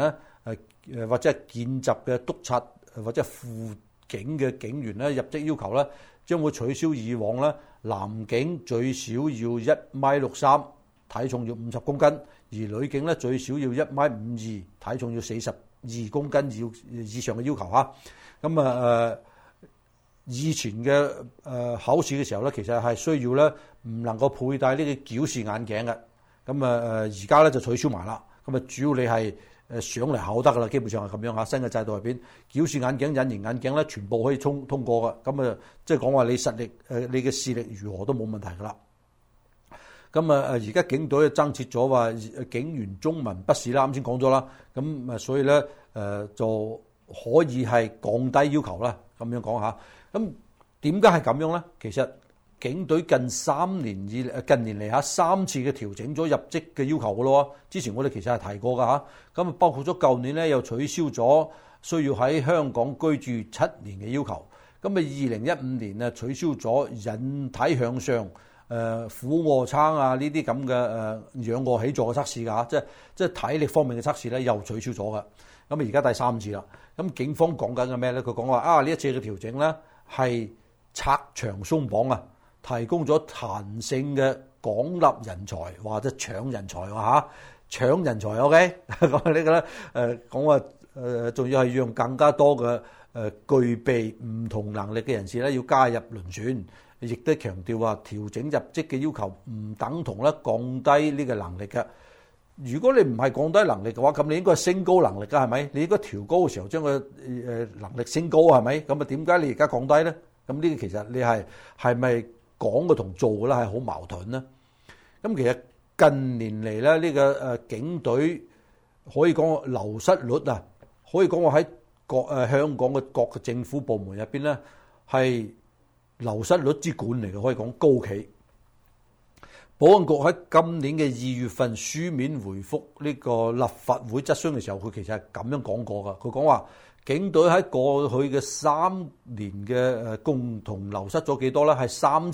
或者係見習嘅督察或者輔警嘅警員咧入職要求咧，將會取消以往咧男警最少要1.63米，體重要50公斤，而女警咧最少要1.52米，體重要42公斤以上嘅要求嚇。咁以前嘅考試嘅時候咧，其實係需要咧唔能夠佩戴呢個矯視眼鏡嘅。咁而家咧就取消埋啦。咁主要你係上嚟考得噶啦，基本上係咁樣嚇。新嘅制度入邊，矯視眼鏡、隱形眼鏡咧，全部可以通過嘅。咁即係講話你實力你嘅視力如何都冇問題噶啦。咁而家警隊增設咗話警員中文筆試啦，啱先講咗啦。咁所以咧就可以係降低要求啦。咁樣講下，咁點解係咁樣咧？其實警隊近年嚟3次嘅調整咗入職嘅要求嘅咯。之前我哋其實係提過㗎嚇。咁包括咗舊年咧又取消咗需要喺香港居住7年嘅要求。咁2015年取消咗引體向上、俯臥撐啊呢啲咁嘅仰臥起坐嘅測試㗎嚇，即係體力方面嘅測試咧又取消咗㗎。咁而家第3次啦。咁警方講緊嘅咩咧？佢講話呢一次嘅調整咧係拆牆鬆綁啊！提供咗彈性嘅廣納人才，或者搶人才嚇，搶人才 OK。咁呢個咧講話仲要係讓更加多嘅具備唔同能力嘅人士咧要加入輪選，亦都強調話調整入職嘅要求唔等同咧降低呢個能力嘅。如果你唔係降低能力嘅話，咁你應該係升高能力㗎，係咪？你應該調高嘅時候將個能力升高，係咪？咁點解你而家降低咧？咁呢個其實你係咪講嘅同做嘅咧係好矛盾咧？咁其實近年嚟咧呢個警隊可以講流失率啊，可以講話喺香港嘅各個政府部門入邊咧係流失率之冠嚟嘅，可以講高企。保安局喺今年嘅2月份書面回覆呢個立法會質詢嘅時候，佢其實係咁樣講過㗎。佢講話警隊喺過去嘅3年嘅共同流失咗幾多咧？係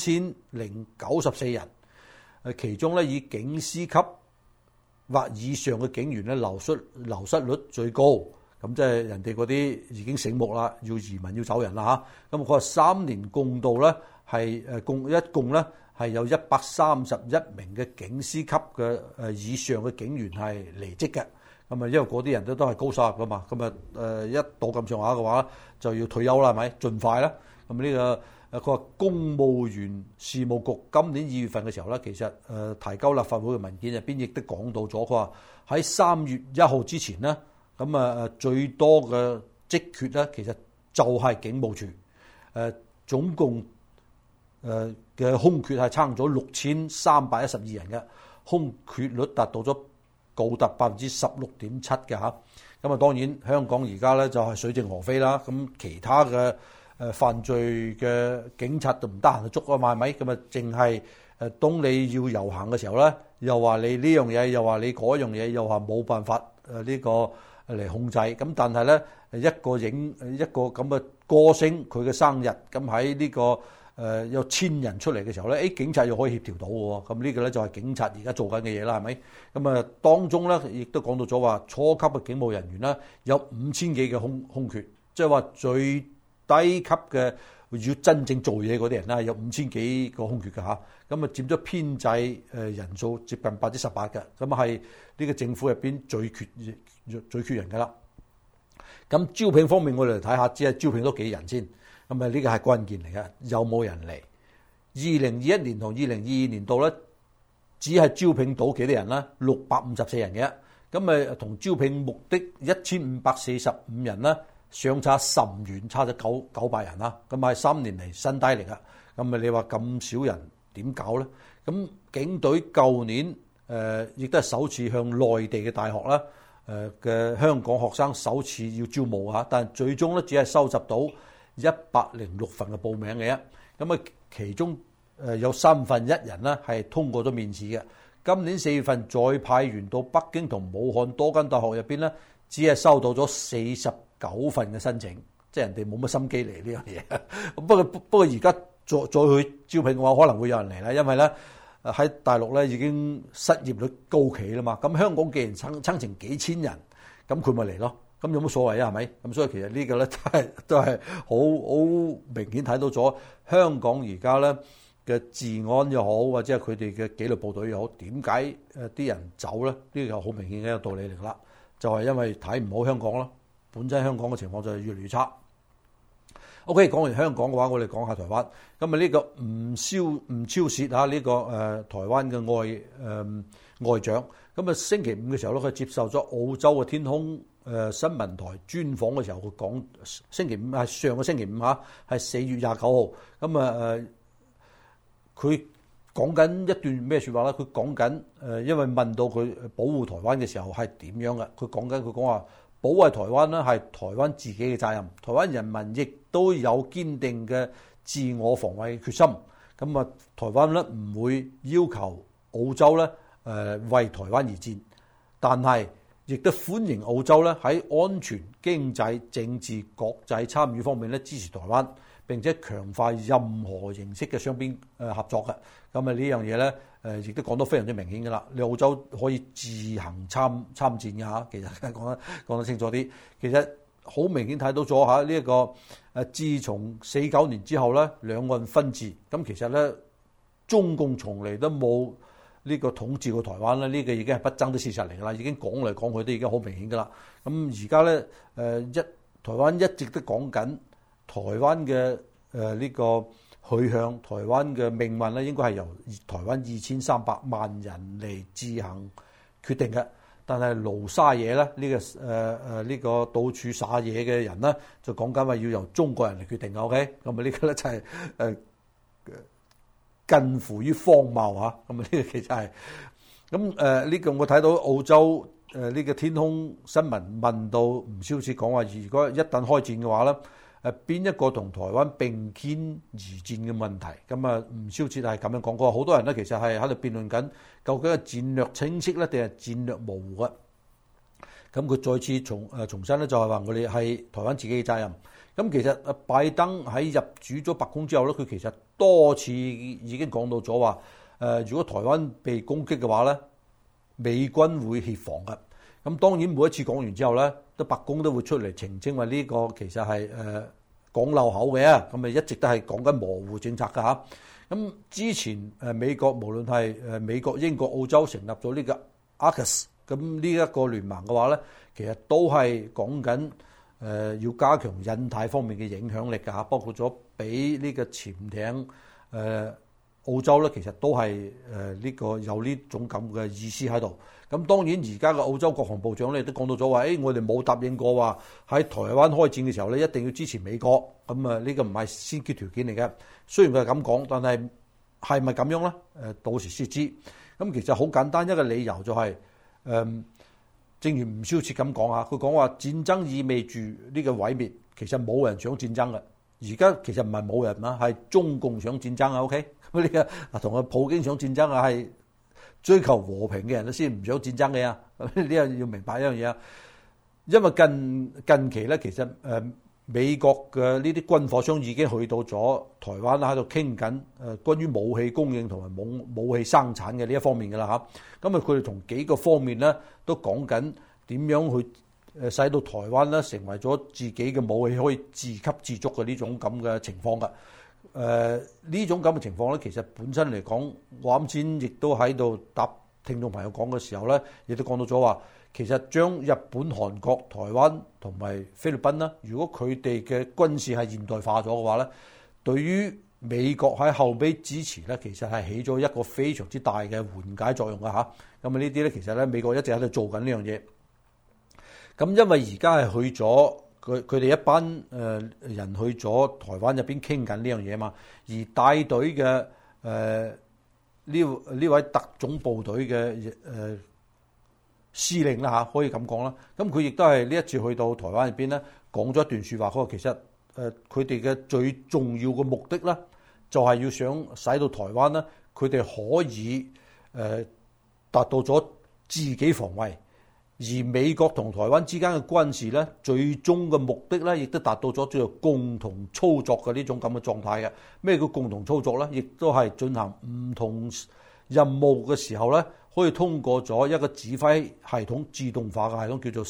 3094人。其中咧以警司級或以上嘅警員咧流失率最高。咁即係人哋嗰啲已經醒目啦，要移民要走人啦嚇。咁佢話3年共度咧係一共咧係有131名嘅警司級嘅以上嘅警員係離職嘅。咁因為嗰啲人都係高收入噶嘛，咁一到咁上下嘅話就要退休啦，係咪？盡快啦。咁呢個佢話公務員事務局今年2月份嘅時候咧，其實提交立法會嘅文件入邊亦都講到咗，佢話喺3月1號之前咧，咁最多嘅職缺咧，其實就係警務處，總共嘅空缺係差咗6312人嘅，空缺率達到咗高達16.7%嘅嚇。咁當然香港而家咧就係水靜河飛啦。咁其他嘅犯罪嘅警察就唔得閒去捉啊嘛，係咪？咁淨係當你要遊行嘅時候咧，又話你呢樣嘢，又話你嗰樣嘢，又話冇辦法呢個嚟控制。咁但係咧一個咁嘅歌星佢嘅生日，咁喺呢個有1000人出嚟嘅時候咧，警察又可以協調到嘅喎。咁呢個咧就係警察而家做緊嘅嘢啦，係咪？咁當中咧亦都講到咗話初級嘅警務人員咧有5000幾嘅空缺，即係話最低級嘅要真正做嘢嗰啲人咧有5000幾個空缺嘅嚇。咁佔咗編制人數接近18%嘅，咁係呢個政府入邊最缺人㗎啦。咁招聘方面我哋嚟睇下，只係招聘多幾人先。咁呢個係關鍵嚟嘅，有冇人嚟？2021年同2022年度咧，只係招聘到幾多人咧？654人嘅，咁同招聘目的1545人咧，相差甚遠，差咗900人啦。咁係3年嚟新低嚟㗎。咁你話咁少人點搞咧？咁警隊舊年亦都係首次向內地嘅大學啦嘅香港學生首次要招募嚇，但係最終咧只係收集到106份嘅報名嘅啫。咁其中有1/3人咧係通過咗面試嘅。今年4月份再派員到北京同武漢多間大學入邊咧，只係收到咗49份嘅申請，即係人哋冇乜心機嚟呢樣嘢。不過而家再去招聘嘅話，可能會有人嚟啦，因為咧喺大陸咧已經失業率高企啦嘛。咁香港既然撐成幾千人， 咁佢咪嚟咯。咁有乜所謂啊？係咪？咁所以其實呢個咧都係好明顯睇到咗香港而家咧嘅治安又好，或者係佢哋嘅紀律部隊又好，點解啲人走咧？呢個好明顯嘅一個道理嚟啦，就係因為睇唔好香港咯。本身香港嘅情況就係越嚟越差。OK， 講完香港嘅話，我哋講下台灣。咁啊呢個吳釗燮啊，呢個台灣嘅外長，咁啊星期五嘅時候咧，佢接受咗澳洲嘅天空新聞台專訪嘅時候，佢講星期五係上個星期五嚇，係4月29號。咁啊佢講緊一段咩説話咧？佢講緊因為問到佢保護台灣嘅時候係點樣嘅？佢講話保衞台灣咧係台灣自己嘅責任，台灣人民亦都有堅定嘅自我防衛決心。咁啊，台灣咧唔會要求澳洲咧為台灣而戰，但係亦都歡迎澳洲咧喺安全、經濟、政治、國際參與方面咧支持台灣，並且強化任何形式嘅雙邊合作嘅。咁啊呢樣嘢咧亦都講得非常之明顯㗎啦。你澳洲可以自行參戰㗎嚇，其實講得清楚啲。其實好明顯睇到咗嚇呢一個自從49年之後咧，兩岸分治，咁其實咧中共從嚟都冇呢個統治過台灣咧，呢個已經係不爭的事實嚟㗎啦，已經講嚟講去都已經好明顯㗎啦。咁而家咧台灣一直都講緊台灣嘅呢個去向，台灣嘅命運咧應該係由台灣2300萬人嚟自行決定嘅。但係盧沙野咧呢個到處撒野嘅人咧，就講緊話要由中國人嚟決定。OK， 咁啊呢個咧就係近乎於荒謬嚇。咁啊呢個其實係咁呢個我睇到澳洲呢個天空新聞問到吳釗燮講話，如果一旦開戰嘅話咧，邊一個同台灣並肩而戰嘅問題？咁啊吳釗燮係咁樣講過。好多人咧其實係喺度辯論緊，究竟係戰略清晰咧定係戰略模糊嘅？咁佢再次重申咧，就係話我哋係台灣自己嘅責任。咁其實拜登喺入主咗白宮之後咧，佢其實多次已經講到咗話，如果台灣被攻擊嘅話咧，美軍會協防嘅。咁當然每一次講完之後咧，白宮都會出嚟澄清話呢個其實係講漏口嘅，咁咪一直都係講緊模糊政策㗎嚇。咁之前美國無論係美國、英國、澳洲成立咗呢個 AUKUS，咁呢一個聯盟嘅話咧，其實都係講緊要加強印太方面嘅影響力㗎嚇，包括咗俾呢個潛艇澳洲咧，其實都係呢個有呢種咁嘅意思喺度。咁當然而家嘅澳洲國防部長咧都講到咗話，我哋冇答應過話喺台灣開戰嘅時候咧一定要支持美國。咁啊呢個唔係先決條件嚟嘅。雖然佢係咁講，但係係咪咁樣咧？到時先知。咁其實好簡單一個理由就係正如吳釗燮咁講嚇，佢講話戰爭意味住呢個毀滅，其實冇人想戰爭嘅。而家其實唔係冇人啦，係中共想戰爭啊。OK， 咁呢個同個普京想戰爭啊，係追求和平嘅人先唔想戰爭嘅啊。呢樣要明白一樣嘢啊。因為近期咧，其實美國嘅呢啲軍火商已經去到咗台灣啦，喺度傾緊關於武器供應同埋武器生產嘅呢一方面㗎啦嚇。咁啊，佢哋從幾個方面咧都講緊點樣去使到台灣咧成為咗自己嘅武器可以自給自足嘅呢種咁嘅情況㗎。呢種咁嘅情況咧，其實本身嚟講，我啱先亦都喺度答聽眾朋友講嘅時候咧，亦都講到咗話，其實將日本、韓國、台灣同埋菲律賓啦，如果佢哋嘅軍事係現代化咗嘅話咧，對於美國喺後備支持咧，其實係起咗一個非常之大嘅緩解作用㗎嚇。咁啊呢啲咧，其實咧美國一直喺度做緊呢樣嘢。咁因為而家係去咗佢哋一班人去咗台灣入邊傾緊呢樣嘢嘛，而帶隊嘅呢位特種部隊嘅司令啦嚇，可以咁講啦。咁佢亦都係呢一次去到台灣入邊咧，講咗一段説話。佢話其實佢哋嘅最重要嘅目的咧，就係要想使到台灣咧，佢哋可以達到咗自己防衛。而美國同台灣之間嘅軍事咧，最終嘅目的咧，亦都達到咗叫做共同操作嘅呢種咁嘅狀態嘅。咩叫共同操作咧？亦都係進行唔同任務嘅時候咧， 可以通過咗一個指揮系統自動化嘅系統，叫做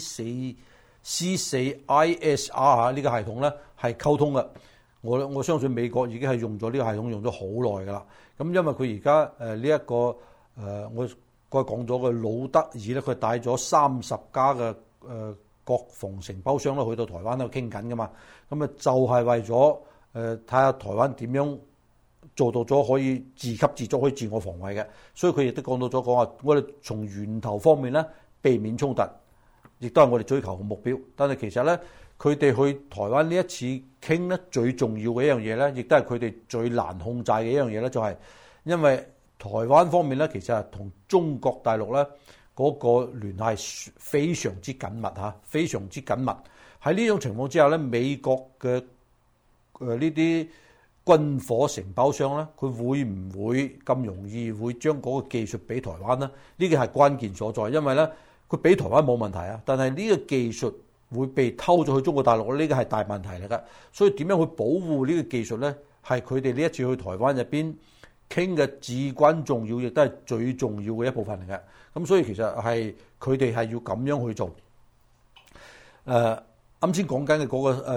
C4ISR 呢個系統咧係溝通嘅。我相信美國已經係用咗呢個系統用咗好耐㗎啦。咁因為佢而家呢一個我講咗嘅魯德爾咧，佢帶咗30家嘅國防承包商咧去到台灣度傾緊㗎嘛。咁啊就係為咗睇下台灣點樣做到咗可以自給自足，可以自我防衛嘅。所以佢亦都講到咗講話，我哋從源頭方面咧避免衝突，亦都係我哋追求嘅目標。但係其實咧，佢哋去台灣呢一次傾咧，最重要嘅一樣嘢咧，亦都係佢哋最難控制嘅一樣嘢咧，就係因為台灣方面咧，其實係同中國大陸咧嗰個聯繫非常之緊密嚇，非常之緊密。喺呢種情況之下咧，美國嘅呢啲軍火承包商咧，佢會唔會咁容易會將嗰個技術俾台灣呢？呢個係關鍵所在，因為咧佢俾台灣冇問題啊，但係呢個技術會被偷咗去中國大陸，呢個係大問題嚟㗎。所以點樣去保護呢個技術咧，係佢哋呢一次去台灣入邊傾嘅至關重要，亦都係最重要嘅一部分嚟嘅。咁所以其實係佢哋係要咁樣去做。啱先講緊嘅嗰個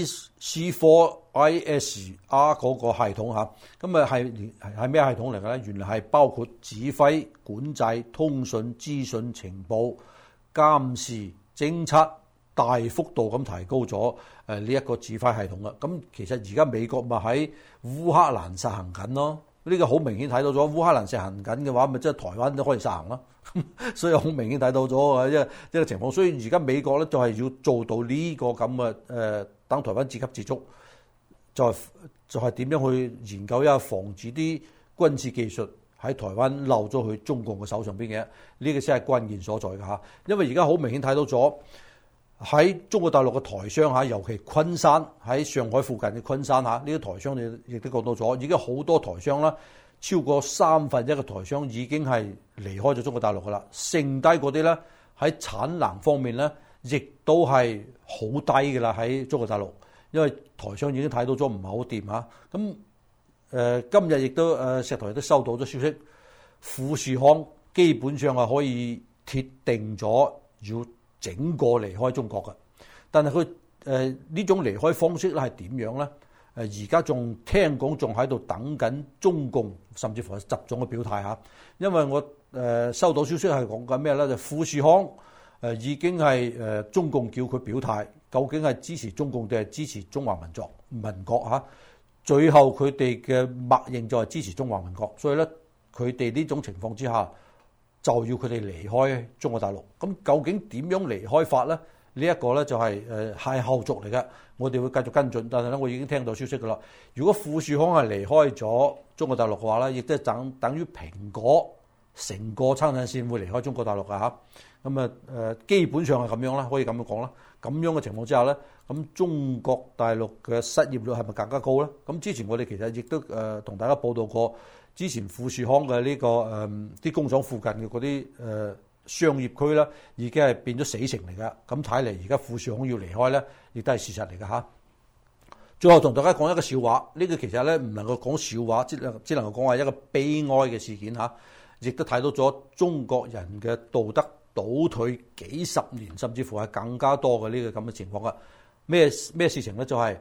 C4ISR 嗰個系統嚇，咁啊係咩系統嚟嘅咧？原來係包括指揮、管制、通訊、資訊、情報、監視、偵測，大幅度咁提高咗呢一個指揮系統嘅。咁其實而家美國咪喺烏克蘭實行緊咯。呢個好明顯睇到咗，烏克蘭實行緊嘅話，咪即係台灣都可以實行咯。所以好明顯睇到咗一個情況。所以而家美國咧就係要做到呢個咁嘅等台灣自給自足，就係點樣去研究一下防止啲軍事技術喺台灣漏咗去中國嘅手上邊嘅。呢個先係關鍵所在㗎嚇。因為而家好明顯睇到咗喺中國大陸嘅台商嚇，尤其昆山喺上海附近嘅昆山嚇，呢啲台商亦都講到咗，已經好多台商啦。超過1/3嘅台商已經係離開咗中國大陸㗎啦，剩低嗰啲咧喺產能方面咧，亦都係好低㗎啦喺中國大陸，因為台商已經睇到咗唔係好掂嚇。咁今日亦都石台亦都收到咗消息，富士康基本上係可以鐵定咗要整個離開中國嘅，但係佢呢種離開方式咧係點樣咧？而家仲聽講仲喺度等緊中共甚至乎係習總嘅表態嚇，因為我收到消息係講緊咩咧？就富士康已經係中共叫佢表態，究竟係支持中共定係支持中華民國嚇？最後佢哋嘅默認就係支持中華民國，所以咧佢哋呢種情況之下就要佢哋離開中國大陸。咁究竟點樣離開法咧？呢一個咧就係後續嚟嘅，我哋會繼續跟進。但係咧，我已經聽到消息㗎啦。如果富士康係離開咗中國大陸嘅話咧，亦都係等於蘋果成個生產線會離開中國大陸㗎嚇。咁基本上係咁樣啦，可以咁樣講啦。咁樣嘅情況之下咧，咁中國大陸嘅失業率係咪更加高咧？咁之前我哋其實亦都同大家報道過，之前富士康嘅呢個啲工廠附近嘅嗰啲商業區咧，已經係變咗死城嚟㗎。咁睇嚟，而家富士康要離開咧，亦都係事實嚟㗎嚇。最後同大家講一個笑話，呢個其實咧唔能夠講笑話，只能夠講係一個悲哀嘅事件嚇。亦都睇到咗中國人嘅道德倒退幾十年，甚至乎係更加多嘅呢個咁嘅情況啊！咩事情咧？就係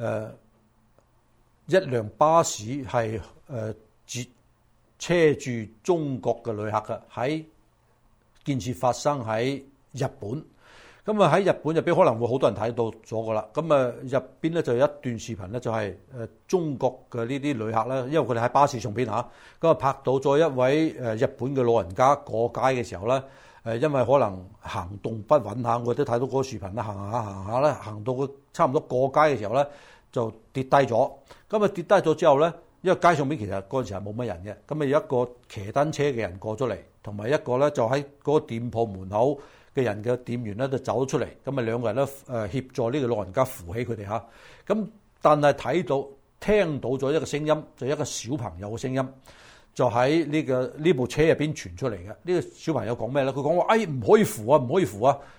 一輛巴士係車住中國嘅旅客嘅，喺件事發生喺日本。咁啊喺日本入邊可能會好多人睇到咗㗎啦。咁啊入邊咧就有一段視頻咧，就係中國嘅呢啲旅客咧，因為佢哋喺巴士上邊嚇，咁啊拍到咗一位日本嘅老人家過街嘅時候咧，因為可能行動不穩下，我都睇到嗰個視頻啦，行下咧，行到佢差唔多過街嘅時候咧，就跌低咗。咁啊跌低咗之後咧，因為街上邊其實嗰陣時係冇乜人嘅，咁啊有一個騎單車嘅人過咗嚟，同埋一個咧就喺嗰個店鋪門口嘅人嘅店員咧就走咗出嚟，咁啊兩個人咧協助呢個老人家扶起佢哋嚇。咁但係聽到咗一個聲音，就一個小朋友嘅聲音，就喺呢部車入邊傳出嚟嘅。呢個小朋友講咩咧？佢講話：唔可以扶啊，唔可以扶啊！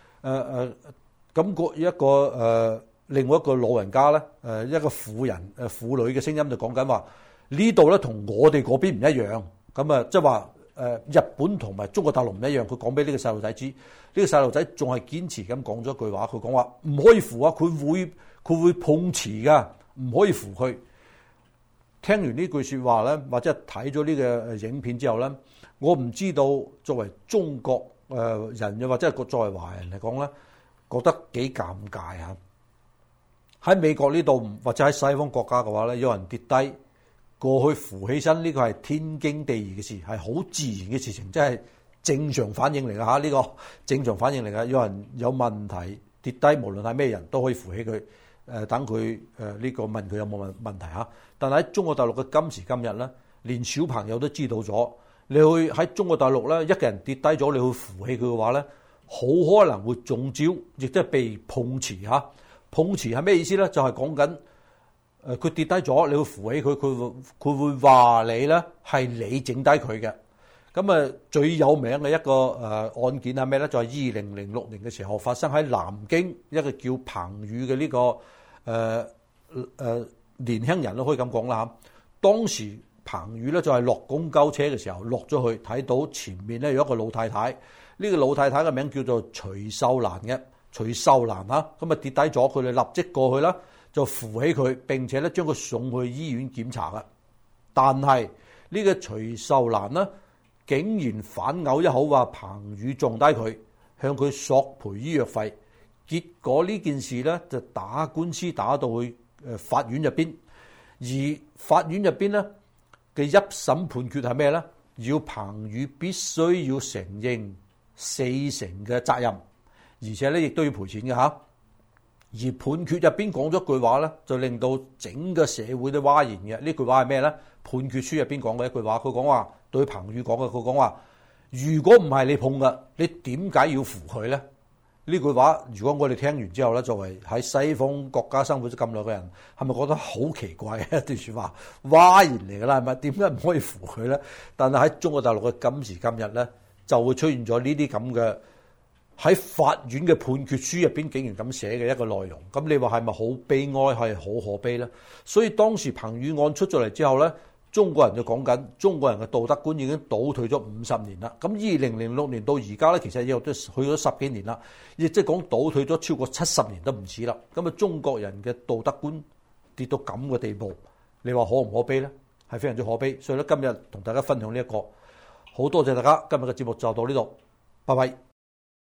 咁另外一個老人家咧，一個婦女嘅聲音就講緊話：呢度咧同我哋嗰邊唔一樣。咁啊，即係話日本同埋中國大陸唔一樣，佢講俾呢個細路仔知，呢個細路仔仲係堅持咁講咗句話，佢講話唔可以扶啊，佢會碰瓷噶，唔可以扶佢。聽完呢句説話咧，或者睇咗呢個影片之後咧，我唔知道作為中國人又或者係作為華人嚟講咧，覺得幾尷尬嚇。喺美國呢度或者喺西方國家嘅話咧，有人跌低過去扶起身，呢個係天經地義嘅事，係好自然嘅事情，即係正常反應嚟㗎嚇。呢個正常反應嚟㗎，有人有問題跌低，無論係咩人都可以扶起佢。等佢呢個問佢有冇問題嚇，但係喺中國大陸嘅今時今日咧，連小朋友都知道咗，你去喺中國大陸咧，一個人跌低咗，你去扶起佢嘅話咧，好可能會中招，亦都係被碰瓷嚇。碰瓷係咩意思咧？就係講緊佢跌低咗，你去扶起佢，佢會話你咧係你整低佢嘅。咁最有名嘅一個案件係咩咧？就係2006年嘅時候發生喺南京一個叫彭宇嘅呢個年輕人都可以咁講啦嚇。當時彭宇咧就係落公交車嘅時候落咗去，睇到前面咧有一個老太太，呢個老太太嘅名叫做徐秀蘭嘅，徐秀蘭嚇，咁跌低咗，佢哋立即過去啦，就扶起佢，並且咧將佢送去醫院檢查嘅。但係呢個徐秀蘭呢，竟然反咬一口話彭宇撞低佢，向佢索賠醫藥費。結果呢件事咧就打官司打到去法院入邊，而法院入邊咧嘅一審判決係咩咧？要彭宇必須要承認40%嘅責任，而且咧亦都要賠錢嘅嚇。而判決入邊講咗句話咧，就令到整個社會都嘩然嘅。呢句話係咩咧？判決書入邊講嘅一句話，佢講話對彭宇講嘅，佢講話：如果唔係你碰嘅，你點解要扶佢咧？呢句話，如果我哋聽完之後咧，作為喺西方國家生活咗咁耐嘅人，係咪覺得好奇怪嘅一段説話？嘩然嚟㗎啦，係咪？點解唔可以扶佢咧？但係喺中國大陸嘅今時今日咧，就會出現咗呢啲咁嘅喺法院嘅判決書入邊竟然咁寫嘅一個內容。咁你話係咪好悲哀？係好可悲咧？所以當時彭宇案出咗嚟之後咧，中國人就講緊中國人嘅道德觀已經倒退咗50年啦。咁2006年到而家咧，其實又都去咗10幾年啦，亦即係講倒退咗超過70年都唔止啦。咁中國人嘅道德觀跌到咁嘅地步，你話可唔可悲咧？係非常之可悲。所以咧，今日同大家分享呢一個，好多謝大家。今日嘅節目就到呢度，拜拜。